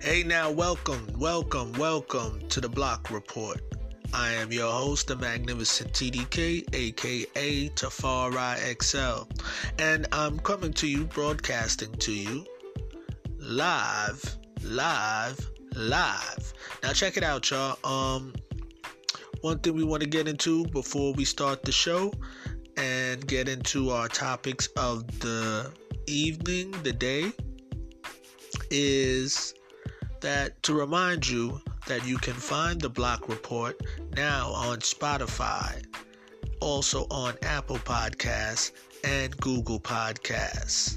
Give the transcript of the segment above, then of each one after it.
Hey now, welcome to the Block Report. I am your host, the Magnificent TDK, aka Tafari XL, and I'm coming to you, broadcasting to you, live. Now check it out, y'all. One thing we want to get into before we start the show and get into our topics of the evening, the day, is that to remind you that you can find the Block Report now on Spotify, also on Apple Podcasts and Google Podcasts.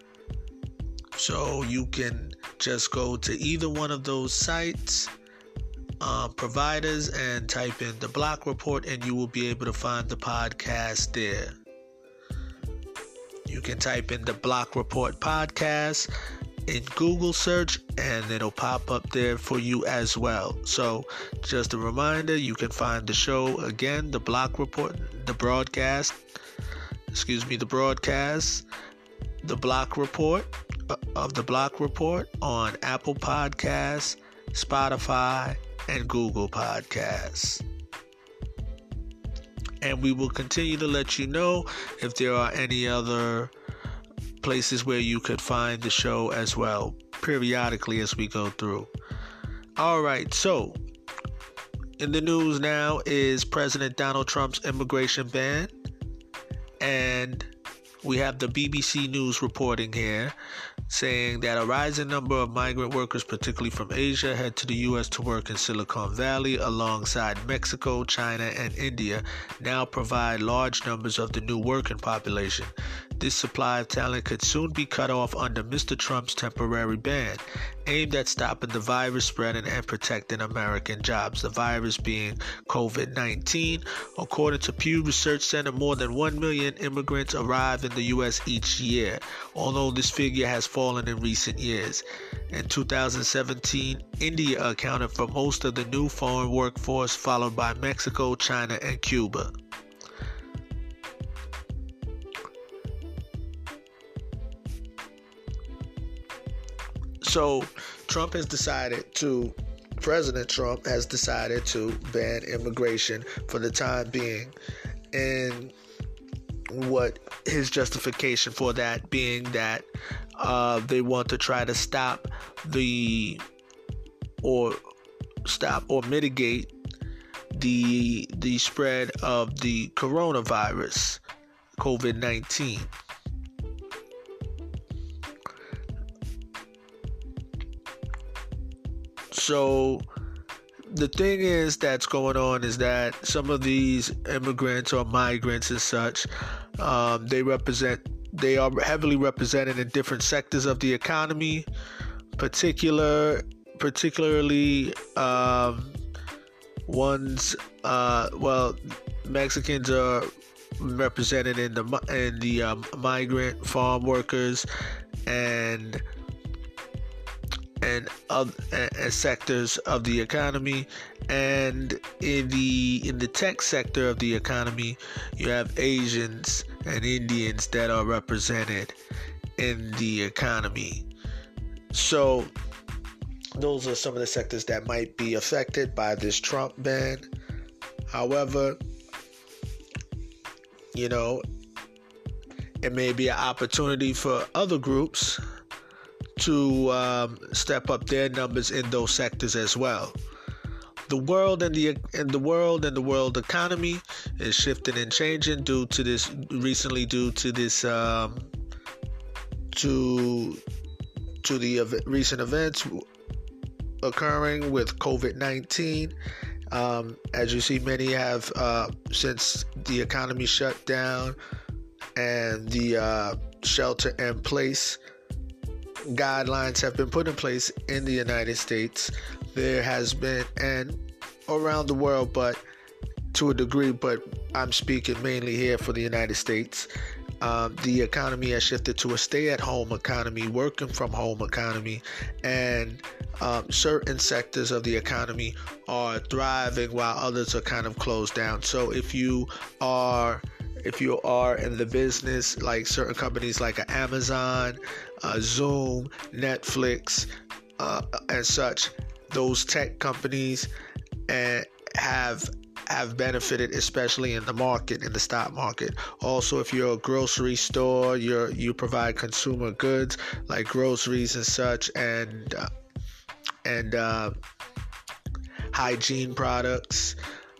So you can just go to either one of those sites, providers, and type in the Block Report, and you will be able to find the podcast there. You can type in the Block Report podcast in Google search, and it'll pop up there for you as well. So just a reminder, you can find the show again, the Block Report, the Block Report of the Block Report on Apple Podcasts, Spotify, and Google Podcasts. And we will continue to let you know if there are any other places where you could find the show as well, periodically as we go through. All right, so in the news now is President Donald Trump's immigration ban, and we have the BBC News reporting here saying that a rising number of migrant workers, particularly from Asia, head to the U.S. to work in Silicon Valley alongside Mexico, China, and India now provide large numbers of the new working population. This supply of talent could soon be cut off under Mr. Trump's temporary ban, aimed at stopping the virus spreading and protecting American jobs. The virus being COVID-19. According to Pew Research Center, more than 1 million immigrants arrive in the U.S. each year, although this figure has fallen in recent years. In 2017, India accounted for most of the new foreign workforce, followed by Mexico, China, and Cuba. So President Trump has decided to ban immigration for the time being. And what his justification for that being that they want to try to stop or mitigate the spread of the coronavirus, COVID-19. So the thing is that's going on is that some of these immigrants or migrants and such, they are heavily represented in different sectors of the economy, particularly Mexicans are represented in the migrant farm workers and sectors of the economy, and in the tech sector of the economy, you have Asians and Indians that are represented in the economy. So those are some of the sectors that might be affected by this Trump ban. However, it may be an opportunity for other groups to step up their numbers in those sectors as well. The world economy is shifting and changing due to the recent events occurring with COVID-19. As you see, many have since the economy shut down and the shelter in place guidelines have been put in place in the United States. There has been, and around the world, but to a degree, but I'm speaking mainly here for the United States. The economy has shifted to a stay-at-home economy, working from home economy, and certain sectors of the economy are thriving while others are kind of closed down. So if you are in the business, like certain companies like Amazon, Zoom, Netflix, and such, those tech companies have benefited, especially in the market, in the stock market. Also, if you're a grocery store, you provide consumer goods like groceries and such, and hygiene products,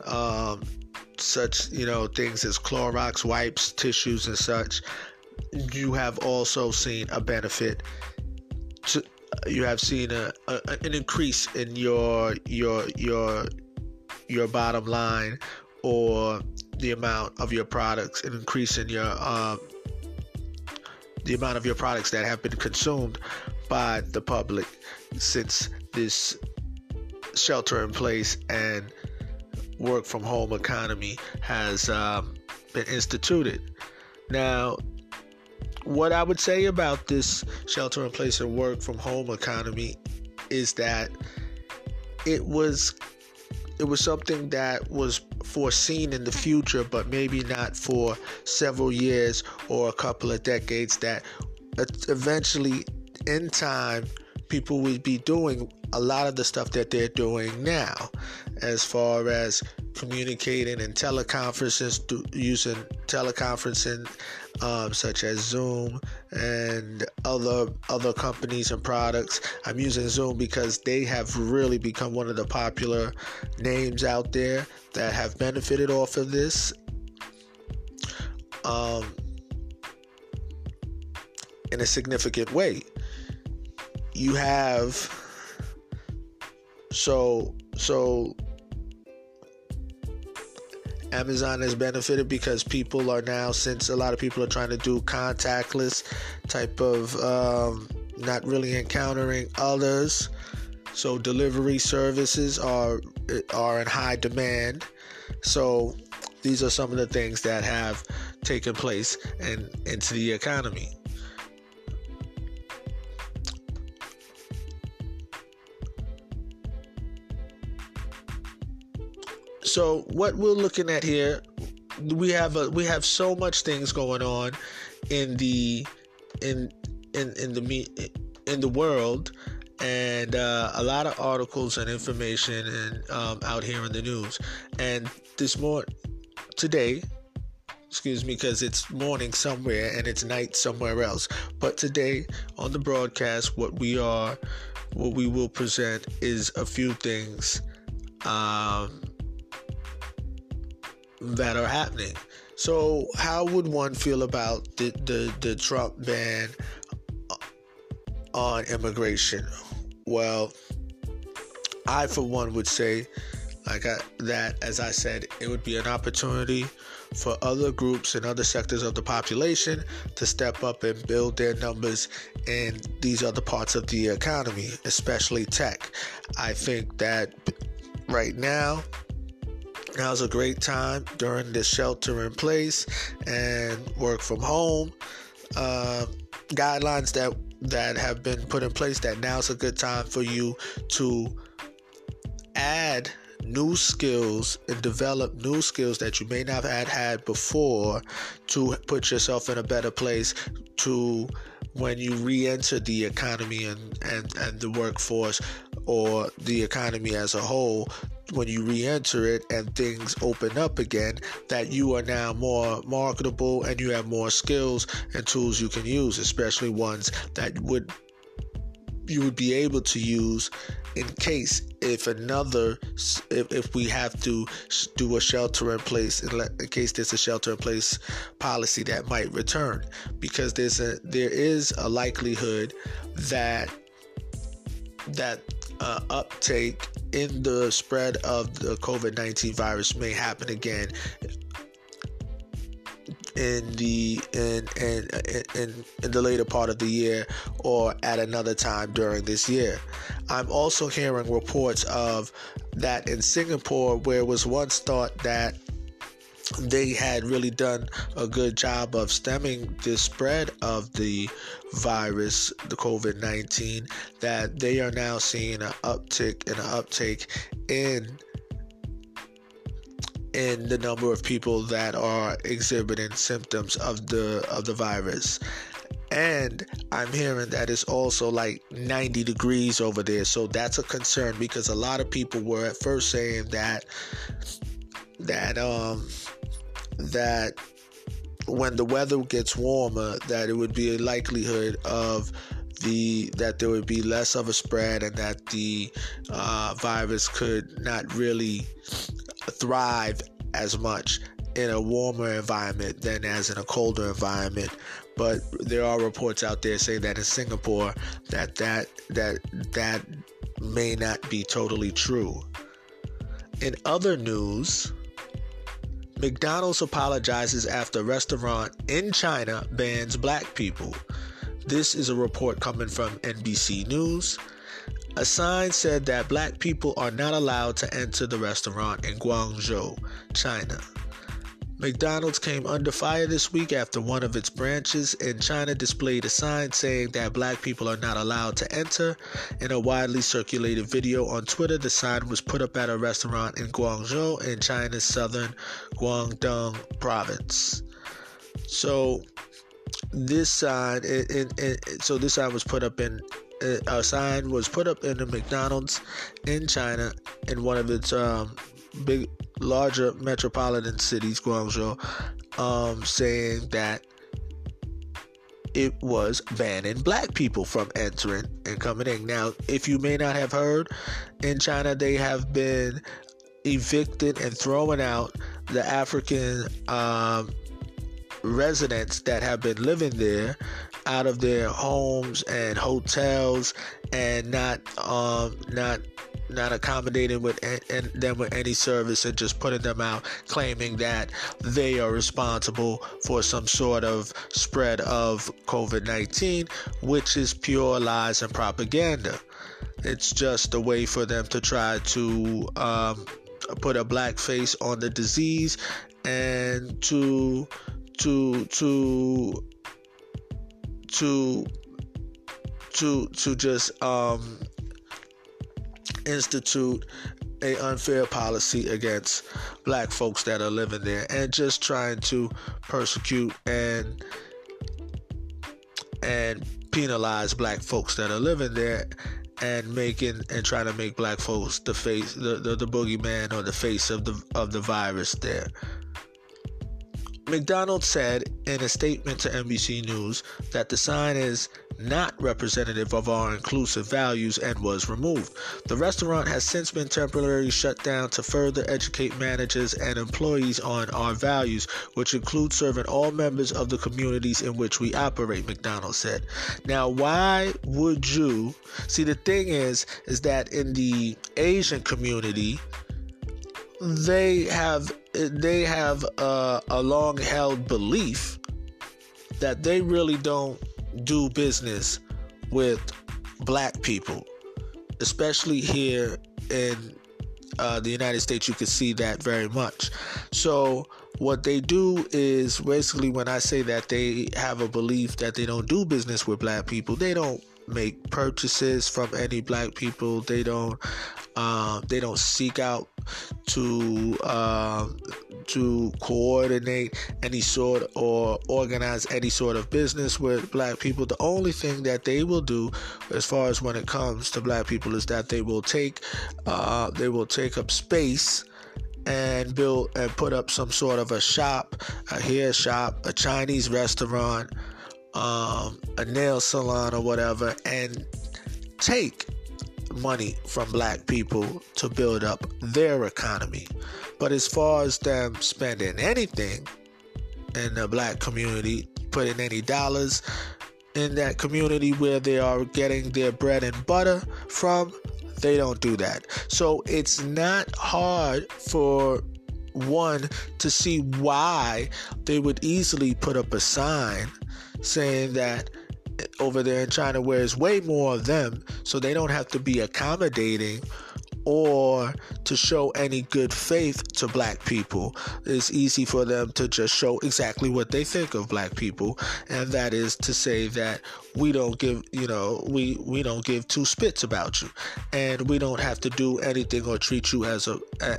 such things as Clorox wipes, tissues, and such. You have also seen a benefit. You have seen an increase in your bottom line, or the amount of your products, an increase in your the amount of your products that have been consumed by the public since this shelter in place and work from home economy has been instituted. Now, what I would say about this shelter in place and work from home economy is that it was something that was foreseen in the future, but maybe not for several years or a couple of decades, that eventually in time people would be doing a lot of the stuff that they're doing now, as far as communicating and teleconferences, using teleconferencing, such as Zoom and other companies and products. I'm using Zoom because they have really become one of the popular names out there that have benefited off of this. In a significant way. You have so Amazon has benefited because people are now, since a lot of people are trying to do contactless type of not really encountering others, so delivery services are in high demand. So these are some of the things that have taken place into the economy. So what we're looking at here, we have so much things going on in the world, and a lot of articles and information and out here in the news. And today, because it's morning somewhere and it's night somewhere else. But today on the broadcast, what we will present is a few things that are happening. So how would one feel about the Trump ban on immigration? Well, I for one would say that, as I said, it would be an opportunity for other groups and other sectors of the population to step up and build their numbers in these other parts of the economy, especially tech. I think that right now's a great time during this shelter in place and work from home guidelines that have been put in place, that now's a good time for you to add new skills and develop new skills that you may not have had before, to put yourself in a better place to when you re-enter the economy and the workforce, or the economy as a whole. When you re-enter it and things open up again, that you are now more marketable and you have more skills and tools you can use, especially ones that you would be able to use in case if we have to do a shelter in place, in case there's a shelter in place policy that might return, because there is a likelihood that uptake in the spread of the COVID-19 virus may happen again in the later part of the year, or at another time during this year. I'm also hearing reports of that in Singapore, where it was once thought that they had really done a good job of stemming the spread of the virus, the COVID-19, that they are now seeing an uptake in the number of people that are exhibiting symptoms of the virus. And I'm hearing that it's also like 90 degrees over there. So that's a concern, because a lot of people were at first saying that when the weather gets warmer, that it would be a likelihood of that there would be less of a spread, and that the virus could not really thrive as much in a warmer environment than as in a colder environment. But there are reports out there saying that in Singapore that may not be totally true. In other news, McDonald's apologizes after a restaurant in China bans black people. This is a report coming from NBC News. A sign said that black people are not allowed to enter the restaurant in Guangzhou, China. McDonald's came under fire this week after one of its branches in China displayed a sign saying that black people are not allowed to enter. In a widely circulated video on Twitter, the sign was put up at a restaurant in Guangzhou in China's southern Guangdong province. So this sign, was put up in a sign was put up in a McDonald's in China in one of its larger metropolitan cities, Guangzhou, saying that it was banning black people from entering and coming in. Now, if you may not have heard, in China they have been evicted and throwing out the African residents that have been living there out of their homes and hotels, and not accommodating them with any service, and just putting them out, claiming that they are responsible for some sort of spread of COVID-19, which is pure lies and propaganda. It's just a way for them to try to put a black face on the disease, and to just institute a unfair policy against black folks that are living there, and just trying to persecute and penalize black folks that are living there, and trying to make black folks the face, the boogeyman, or the face of the virus there. McDonald's said in a statement to NBC News that the sign is not representative of our inclusive values and was removed. The restaurant has since been temporarily shut down to further educate managers and employees on our values, which include serving all members of the communities in which we operate, McDonald's said. Now, why would you see? The thing is that in the Asian community, they have a long-held belief that they really don't do business with black people, especially here in the United States. You can see that very much. So what they do is, basically, when I say that they have a belief that they don't do business with black people, they don't make purchases from any black people. They don't seek out to coordinate any sort or organize any sort of business with black people. The only thing that they will do, as far as when it comes to black people, is that they will take up space and build and put up some sort of a shop, a hair shop, a Chinese restaurant, a nail salon, or whatever, and take money from black people to build up their economy. But as far as them spending anything in the black community, putting any dollars in that community where they are getting their bread and butter from, they don't do that. So it's not hard for one to see why they would easily put up a sign saying that over there in China, where it's way more of them, so they don't have to be accommodating or to show any good faith to black people. It's easy for them to just show exactly what they think of black people, and that is to say that we don't give two spits about you, and we don't have to do anything or treat you in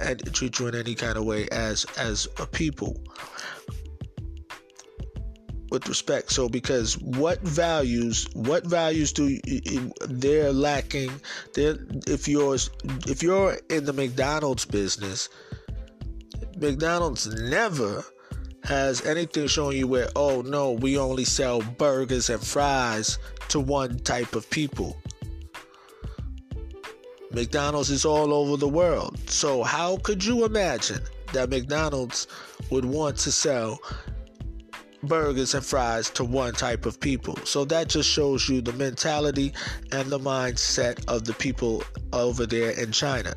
any kind of way as a people. with respect. So because what values do they're lacking? If you're in the McDonald's business, McDonald's never has anything showing you where, oh no, we only sell burgers and fries to one type of people. McDonald's is all over the world. So how could you imagine that McDonald's would want to sell burgers and fries to one type of people? So that just shows you the mentality and the mindset of the people over there in China.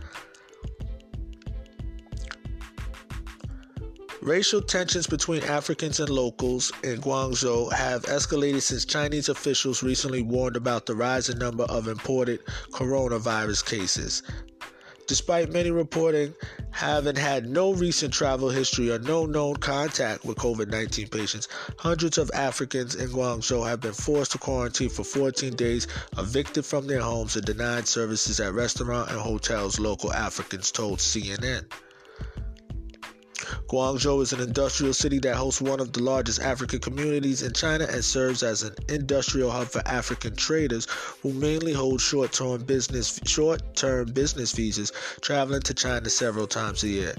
Racial tensions between Africans and locals in Guangzhou have escalated since Chinese officials recently warned about the rising number of imported coronavirus cases. Despite many reporting having had no recent travel history or no known contact with COVID-19 patients, hundreds of Africans in Guangzhou have been forced to quarantine for 14 days, evicted from their homes, and denied services at restaurants and hotels, local Africans told CNN. Guangzhou is an industrial city that hosts one of the largest African communities in China and serves as an industrial hub for African traders who mainly hold short-term business visas, traveling to China several times a year.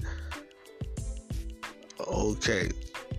Okay.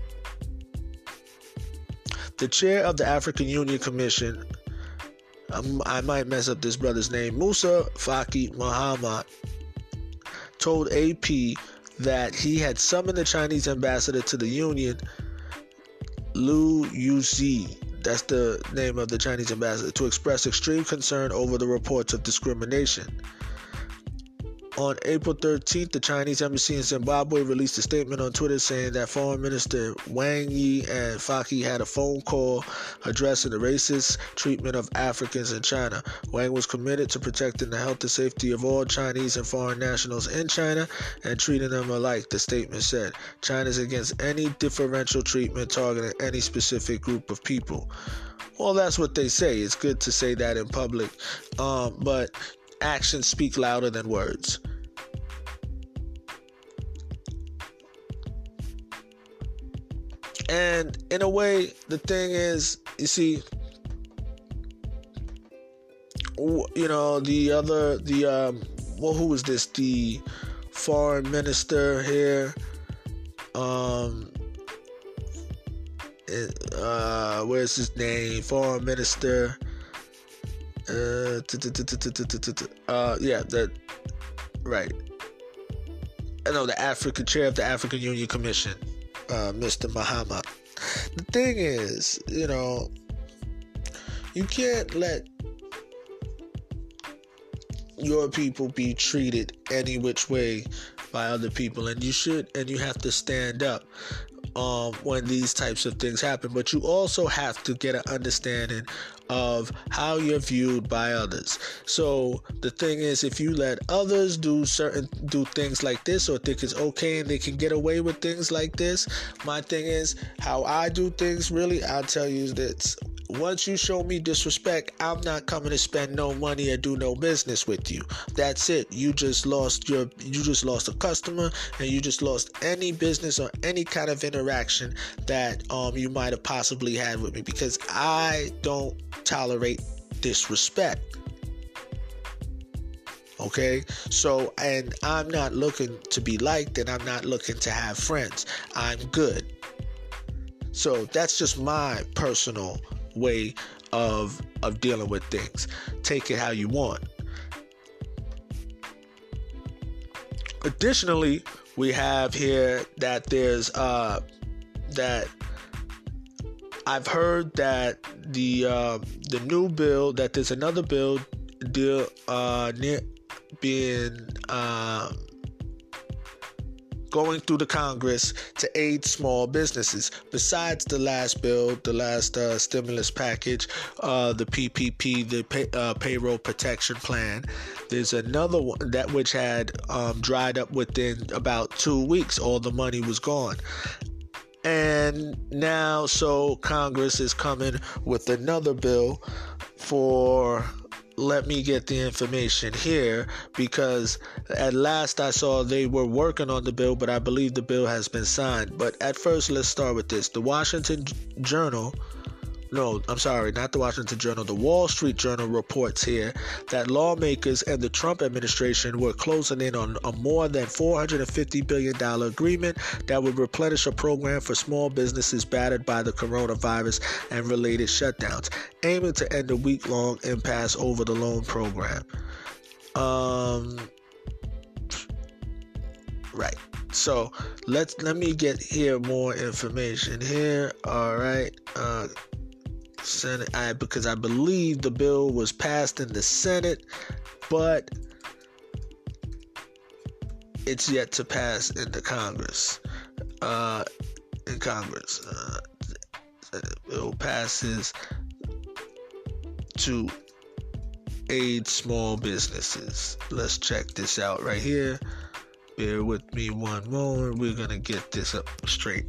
The chair of the African Union Commission, I might mess up this brother's name, Musa Faki Muhammad, told AP that he had summoned the Chinese ambassador to the Union, Liu Yuzi, that's the name of the Chinese ambassador, to express extreme concern over the reports of discrimination. On April 13th, the Chinese embassy in Zimbabwe released a statement on Twitter saying that Foreign Minister Wang Yi and Faki had a phone call addressing the racist treatment of Africans in China. Wang was committed to protecting the health and safety of all Chinese and foreign nationals in China and treating them alike, the statement said. China is against any differential treatment targeting any specific group of people. Well, that's what they say. It's good to say that in public, but actions speak louder than words. And in a way, the thing is, you see, you know, who was this? The foreign minister here, where's his name? Foreign minister. Right. I know the chair of the African Union Commission, Mr. Muhammad. The thing is, you know, you can't let your people be treated any which way by other people, and you have to stand up when these types of things happen. But you also have to get an understanding of how you're viewed by others. So the thing is, if you let others do things like this, or think it's okay and they can get away with things like this, my thing is, how I do things, really, I'll tell you this: once you show me disrespect, I'm not coming to spend no money or do no business with you. That's it. You just lost a customer, and you just lost any business or any kind of interaction that you might have possibly had with me, because I don't tolerate disrespect. Okay? So, and I'm not looking to be liked, and I'm not looking to have friends. I'm good. So that's just my personal way of dealing with things. Take it how you want. Additionally, we have here that there's that I've heard that the new bill, that there's another bill being going through the Congress to aid small businesses. Besides the last bill, the last stimulus package, the PPP, the Payroll Protection Plan, there's another one that which had dried up within about 2 weeks. All the money was gone. And now, so Congress is coming with another bill for let me get the information here, because at last I saw they were working on the bill, but I believe the bill has been signed. But at first, let's start with this. The Washington Journal, no, I'm sorry, not the Washington Journal, the Wall Street Journal reports here that lawmakers and the Trump administration were closing in on a more than $450 billion agreement that would replenish a program for small businesses battered by the coronavirus and related shutdowns, aiming to end a week-long impasse over the loan program. Right. So let me get here more information here. All right. Senate, because I believe the bill was passed in the Senate, but it's yet to pass in the Congress. The bill passes to aid small businesses. Let's check this out right here. Bear with me one moment. We're gonna get this up straight.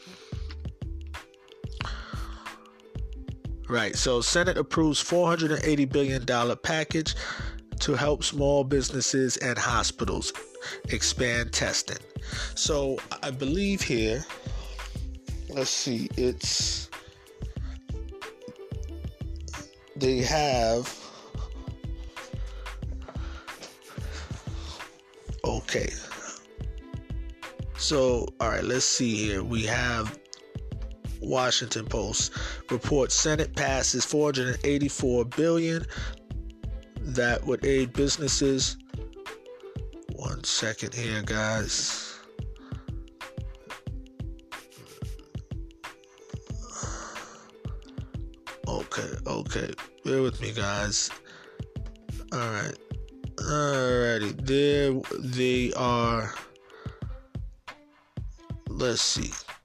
Right, so Senate approves $480 billion package to help small businesses and hospitals expand testing. So I believe here, let's see, they have, okay. So, all right, let's see here. We have Washington Post reports Senate passes $484 billion that would aid businesses. One second here, guys. Okay. Bear with me, guys. All right. Alrighty. There they are. Let's see.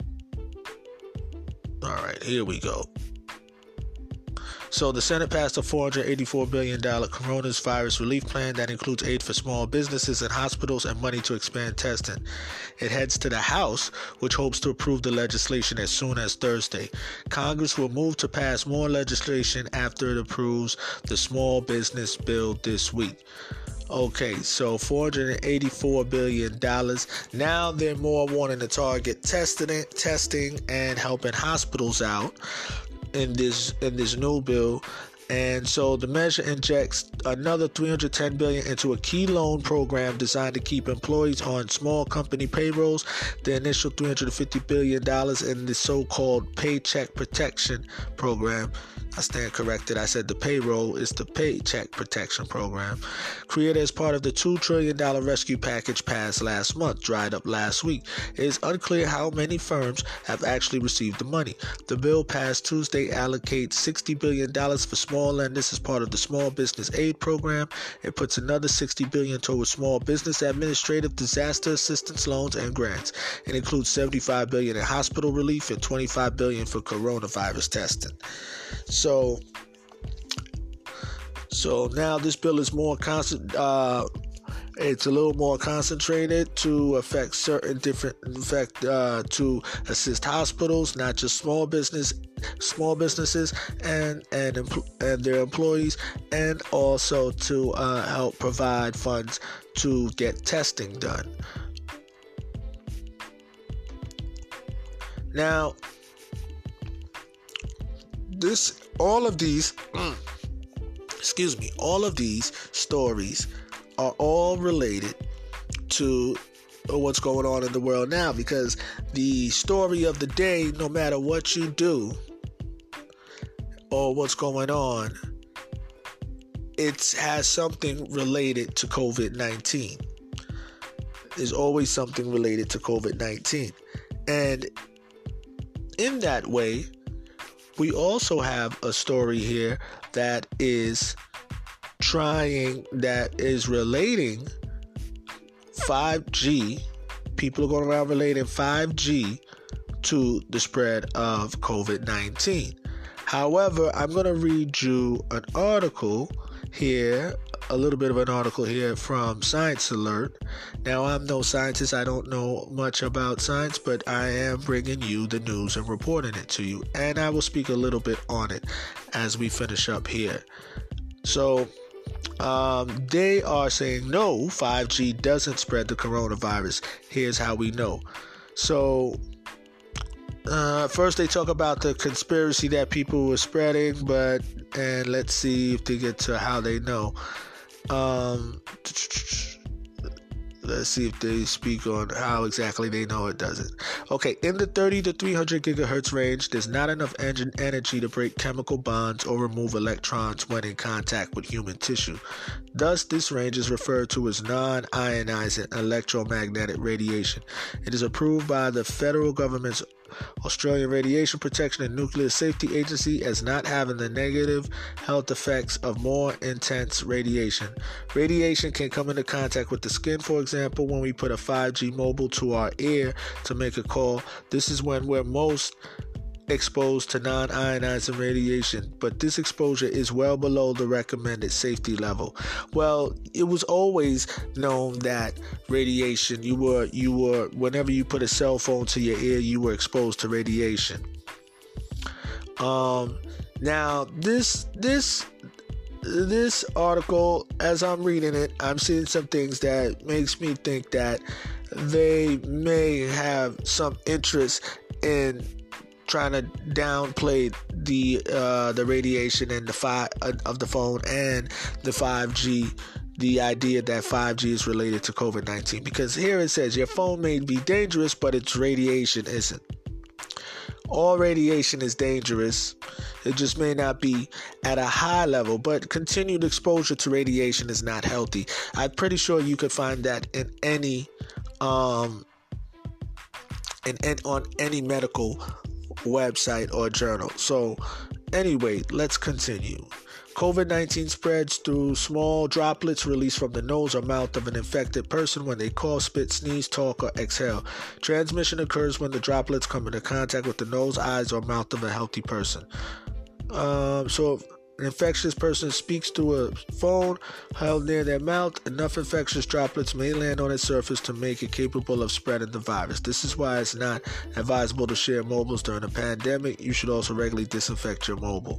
All right, here we go. So the Senate passed a $484 billion coronavirus relief plan that includes aid for small businesses and hospitals and money to expand testing. It heads to the House, which hopes to approve the legislation as soon as Thursday. Congress will move to pass more legislation after it approves the small business bill this week. Okay, so $484 billion. Now they're more wanting to target testing and helping hospitals out in this new bill. And so the measure injects another $310 billion into a key loan program designed to keep employees on small company payrolls. The initial $350 billion in the so-called Paycheck Protection Program. I stand corrected. I said the payroll is the Paycheck Protection Program, created as part of the $2 trillion rescue package passed last month, dried up last week. It is unclear how many firms have actually received the money. The bill passed Tuesday allocates $60 billion for small lenders as part of the Small Business Aid Program. It puts another $60 billion towards small business administrative disaster assistance loans and grants. It includes $75 billion in hospital relief and $25 billion for coronavirus testing. So now this bill is more it's a little more concentrated to affect certain different, to assist hospitals, not just small businesses and their employees, and also to help provide funds to get testing done. Now, all of these stories are all related to what's going on in the world now, because the story of the day, no matter what you do or what's going on, it has something related to COVID-19. There's always something related to COVID-19. And in that way, we also have a story here that is relating 5G. People are going around relating 5G to the spread of COVID-19. However, I'm going to read you an article here, a little bit of an article here from Science Alert. Now, I'm no scientist. I don't know much about science, but I am bringing you the news and reporting it to you. And I will speak a little bit on it as we finish up here. So, They are saying no, 5G doesn't spread the coronavirus. Here's how we know. So first they talk about the conspiracy that people were spreading, and let's see if they get to how they know. Let's see if they speak on how exactly they know it doesn't. Okay, in the 30 to 300 gigahertz range, there's not enough energy to break chemical bonds or remove electrons when in contact with human tissue. Thus, this range is referred to as non-ionizing electromagnetic radiation. It is approved by the federal government's Australian Radiation Protection and Nuclear Safety Agency as not having the negative health effects of more intense radiation. Radiation can come into contact with the skin, for example, when we put a 5G mobile to our ear to make a call. This is when we're most exposed to non-ionizing radiation, but this exposure is well below the recommended safety level. Well, it was always known that radiation, you were whenever you put a cell phone to your ear, you were exposed to radiation. Now this article, as I'm reading it, I'm seeing some things that makes me think that they may have some interest in trying to downplay the radiation and of the phone and the 5G, the idea that 5G is related to COVID-19. Because here it says your phone may be dangerous, but its radiation isn't. All radiation is dangerous. It just may not be at a high level, but continued exposure to radiation is not healthy. I'm pretty sure you could find that in any on any medical website or journal. So anyway, let's continue. COVID-19 spreads through small droplets released from the nose or mouth of an infected person when they cough, spit, sneeze, talk, or exhale. Transmission occurs when the droplets come into contact with the nose, eyes, or mouth of a healthy person. So if an infectious person speaks through a phone held near their mouth, enough infectious droplets may land on its surface to make it capable of spreading the virus. This is why it's not advisable to share mobiles during a pandemic. You should also regularly disinfect your mobile.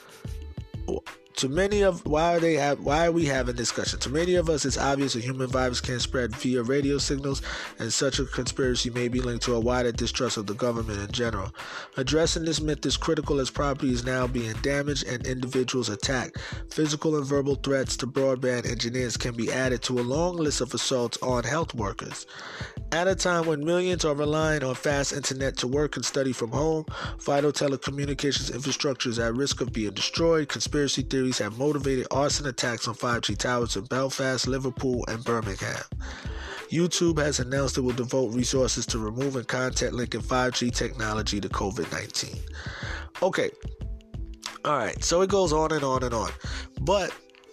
Why are we having discussion? To many of us, it's obvious a human virus can spread via radio signals, and such a conspiracy may be linked to a wider distrust of the government in general. Addressing this myth is critical as property is now being damaged and individuals attacked. Physical and verbal threats to broadband engineers can be added to a long list of assaults on health workers. At a time when millions are relying on fast internet to work and study from home, vital telecommunications infrastructure is at risk of being destroyed. Conspiracy theories have motivated arson attacks on 5G towers in Belfast, Liverpool, and Birmingham. YouTube has announced it will devote resources to removing content linking 5G technology to COVID-19. Okay. All right. So it goes on and on and on. But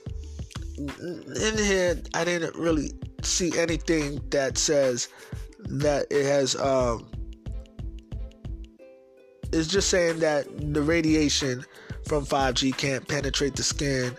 in here, I didn't really see anything that says that it has it's just saying that the radiation from 5G can't penetrate the skin.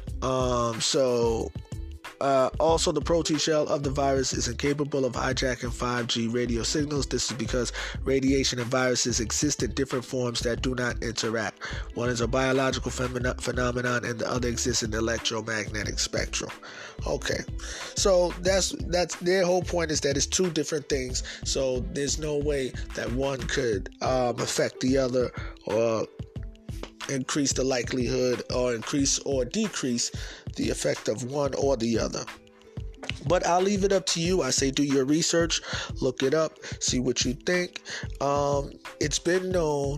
Also, the protein shell of the virus is incapable of hijacking 5G radio signals. This is because radiation and viruses exist in different forms that do not interact. One is a biological phenomenon, and the other exists in the electromagnetic spectrum. Okay, so that's their whole point, is that it's two different things. So there's no way that one could affect the other, or increase the likelihood, or increase or decrease the effect of one or the other. But I'll leave it up to you. I say do your research, look it up, see what you think. It's been known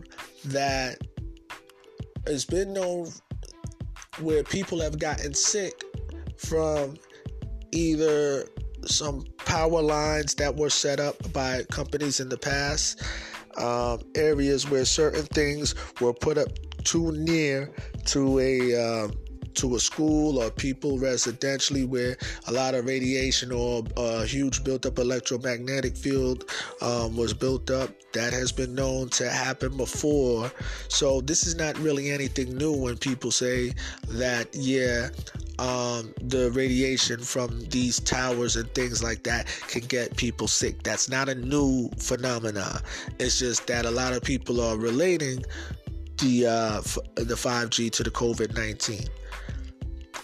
where people have gotten sick from either some power lines that were set up by companies in the past, areas where certain things were put up too near to a school or people residentially, where a lot of radiation or a huge built-up electromagnetic field was built up. That has been known to happen before. So this is not really anything new when people say that, the radiation from these towers and things like that can get people sick. That's not a new phenomenon. It's just that a lot of people are relating the 5G to the COVID-19.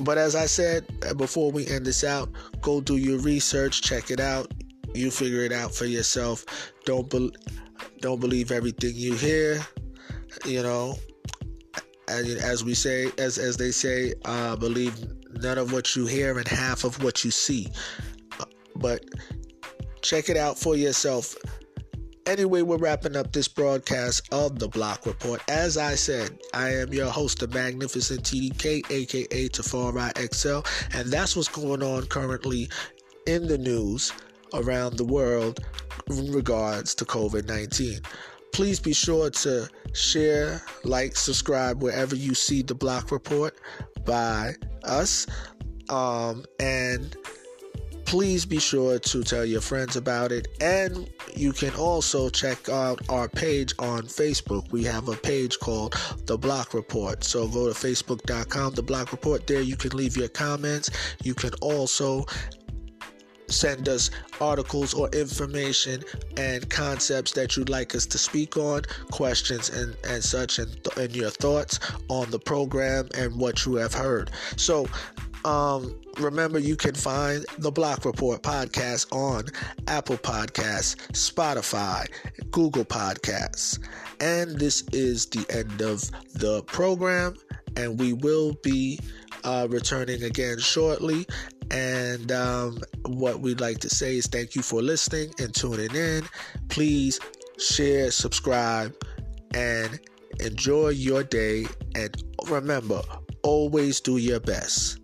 But as I said before we end this out, go do your research, check it out. You figure it out for yourself. Don't believe everything you hear. You know, as we say, as they say, believe none of what you hear and half of what you see. But check it out for yourself. Anyway, we're wrapping up this broadcast of The Block Report. As I said, I am your host, the Magnificent TDK, aka Tafari XL, and that's what's going on currently in the news around the world in regards to COVID-19. Please be sure to share, like, subscribe wherever you see The Block Report by us, and please be sure to tell your friends about it. And you can also check out our page on Facebook. We have a page called The Block Report. So go to facebook.com, The Block Report. There you can leave your comments. You can also send us articles or information and concepts that you'd like us to speak on, questions and such, and your thoughts on the program and what you have heard. So remember, you can find the Block Report podcast on Apple Podcasts, Spotify, Google Podcasts. And this is the end of the program, and we will be returning again shortly. And what we'd like to say is thank you for listening and tuning in. Please share, subscribe, and enjoy your day. And remember, always do your best.